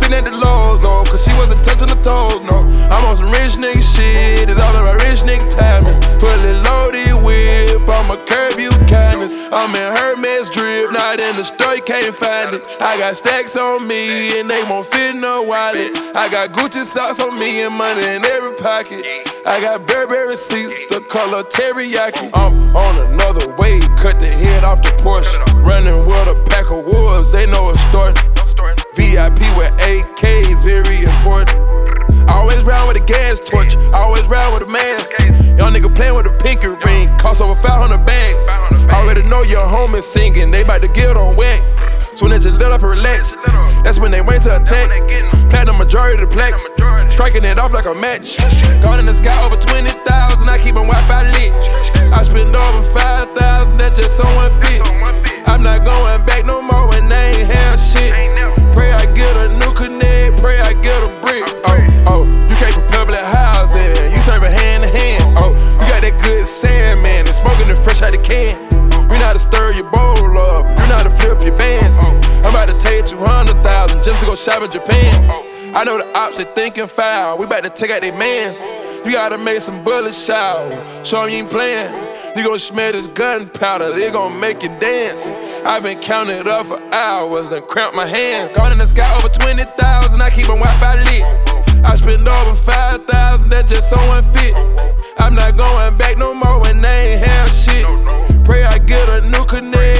looking at the lows, oh, cause she wasn't touching the toes, no. I'm on some rich nigga shit, it's all about rich nigga timing. Fully loaded whip, I'ma curb you kindness. I'm in Hermes drip, not in the store, you can't find it. I got stacks on me, and they won't fit in no wallet. I got Gucci socks on me and money in every pocket. I got Burberry receipts, the color teriyaki. I'm on another wave, cut the head off the Porsche. Running with a pack of wolves, they know it's starting. VIP with AKs, very important. Always round with a gas torch, always round with a mask. Young nigga playing with a pinky ring, cost over 500 bags. Already know your homies singing, they bout to get on wet. Soon as you lit up and relax, that's when they wait to attack. Platinum majority of the plaques, striking it off like a match. Gone in the sky over 20,000, I keep my Wi-Fi lit. I spend over 5,000, that's just so unfit. I'm not going back no more when they ain't have shit. Pray I get a new connect, pray I get a brick. Oh, you came from public housing, you serving hand to hand. Oh, you got that good sand, man, and smoking it fresh out the can. We know how to stir your bowl up, you know how to flip your bands. I'm about to take 200,000 just to go shop in Japan. I know the ops, they thinking foul, we about to take out their mans. You gotta make some bullets shower, show them you ain't playing. You gon' smell this gunpowder, they gon' make you dance. I've been counting it up for hours, then cramp my hands. Gone in the sky over 20,000, I keep my Wi-Fi lit. I spend over 5,000, that's just so unfit. I'm not going back no more when they ain't have shit. Pray I get a new connect,